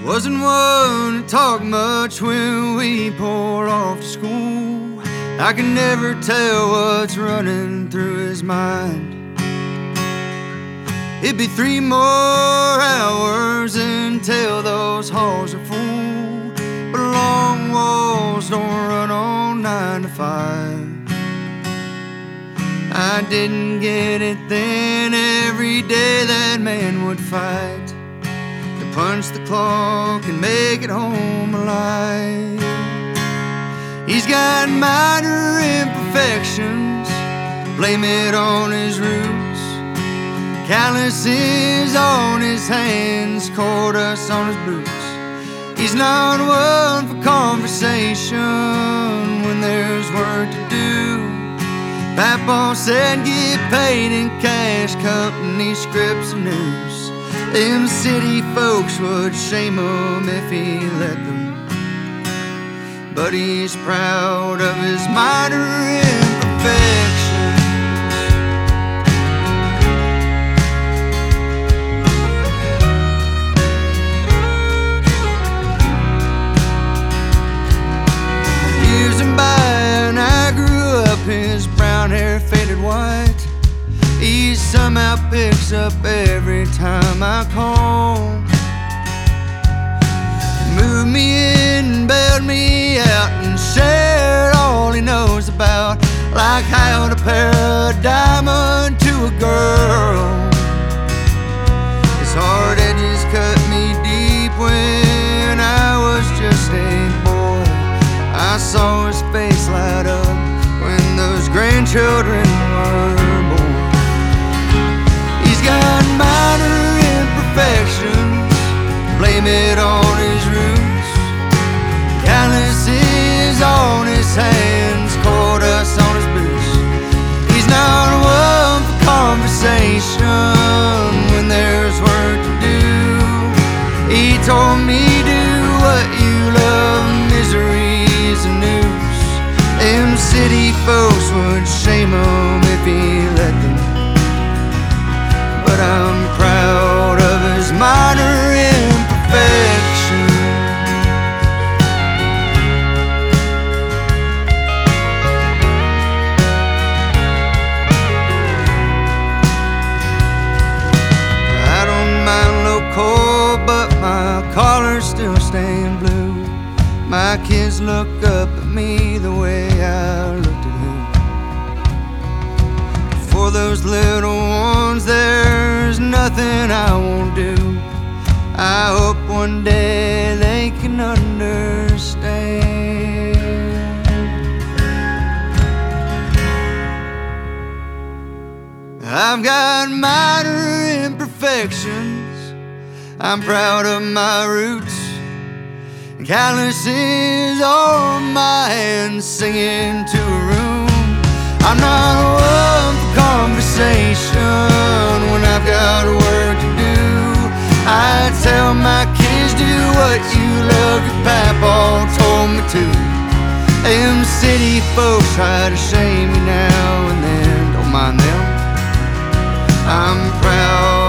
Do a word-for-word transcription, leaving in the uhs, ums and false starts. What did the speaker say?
Wasn't one to talk much when we pulled off to school. I can never tell what's running through his mind. It'd be three more hours until those halls are full, but long walls don't run on nine to five. I didn't get it then. Every day that man would fight to punch the clock and make it home alive. He's got minor imperfections, blame it on his roots. Calluses on his hands, cold dust on his boots. He's not one for conversation when there's work to do. Papa said get paid in cash, company scripts and news. Them city folks would shame him if he let them, but he's proud of his minor imperfections. Years went by and I grew up, his brown hair faded white. He somehow picks up every time I call. Moved me in, bailed me out, and shared all he knows about, like how to pair a diamond to a girl. His hard edges cut me deep when I was just a boy. I saw his face light up when those grandchildren were born. He's got minor imperfections, blame it on his roots. Calluses on his hands, cold dust on his boots. He's not one for conversation when there's work to do. He told me do what you love, misery's a noose. Them city folks would shame him if he let them, but I'm proud of his minor imperfections. I don't mind low cold, but my collar's still staying blue. My kids look up at me the way I looked at him. For those little ones, there's nothing I won't do. I hope one day they can understand. I've got minor imperfections, I'm proud of my roots. Calluses on my hands, singing to a room. I'm not one for conversation when I've got work to do. I tell my kids, do what you love, your papa told me to. Them city folks try to shame me now and then, don't mind them. I'm proud